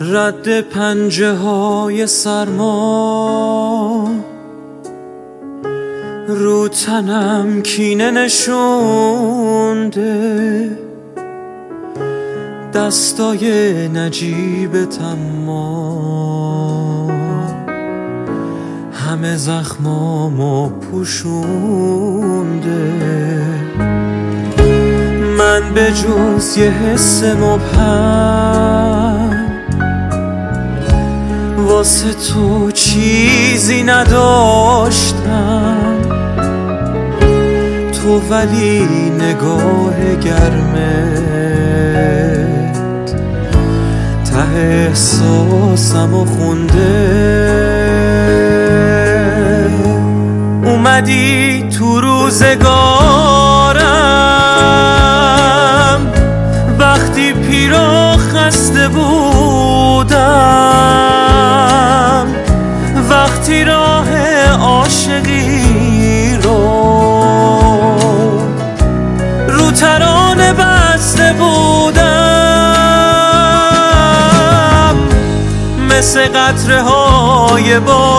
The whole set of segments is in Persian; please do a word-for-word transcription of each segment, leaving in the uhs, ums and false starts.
رد پنجه های سرما رو تنم کینه نشونده، دستای نجیب تما همه زخمامو پوشونده. من به جز یه حس مبهم واسه تو چیزی نداشتم، تو ولی نگاه گرمت ته احساسمو خونده. اومدی تو روزگارم وقتی پیر و خسته بودم، وقتی راه عاشقی رو رو ترانه بسته بودم، مثل قطره های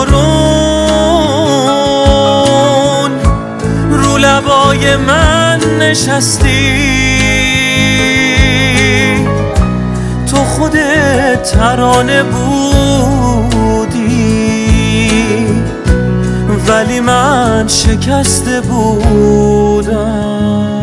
بارون رو لبای من نشستی. تو خودت ترانه بودی ولی من شکسته بودم.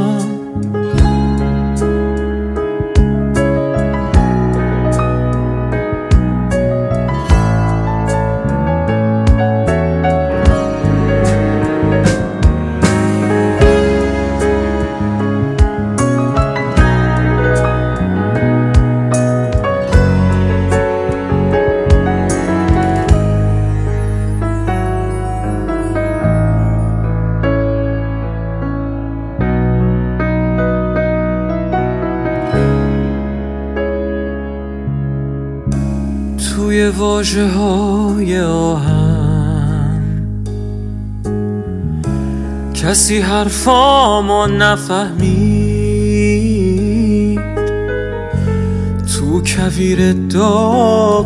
توی واژه های آهم کسی حرفامو نفهمید، تو کویر داغ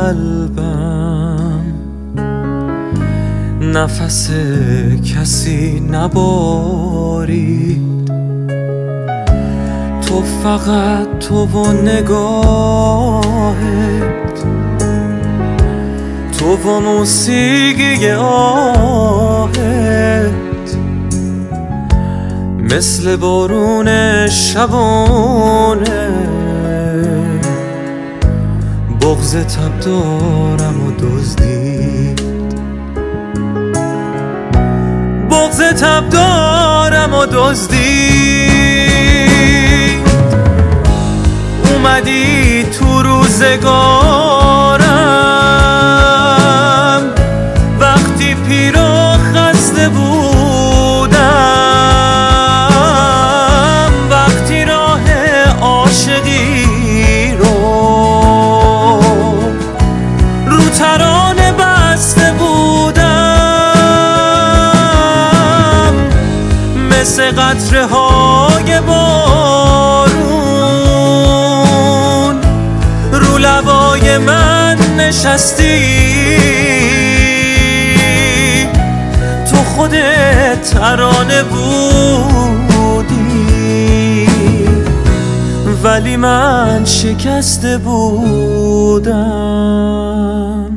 قلبم نفس کسی نبارید. تو فقط تو و نگاهت، تو و موسیقی آهت مثل بارون شبانه بغض تب دارم و دزدید، بغض تب دارم و دزدید. اومدی تو روزگارم وقتی پیر و خسته بودم، وقتی راه عاشقی رو رو ترانه بسته بودم، مثل قطره های بارون رو لبای من نشستی. تو خودت ترانه بودی ولی من شکسته بودم.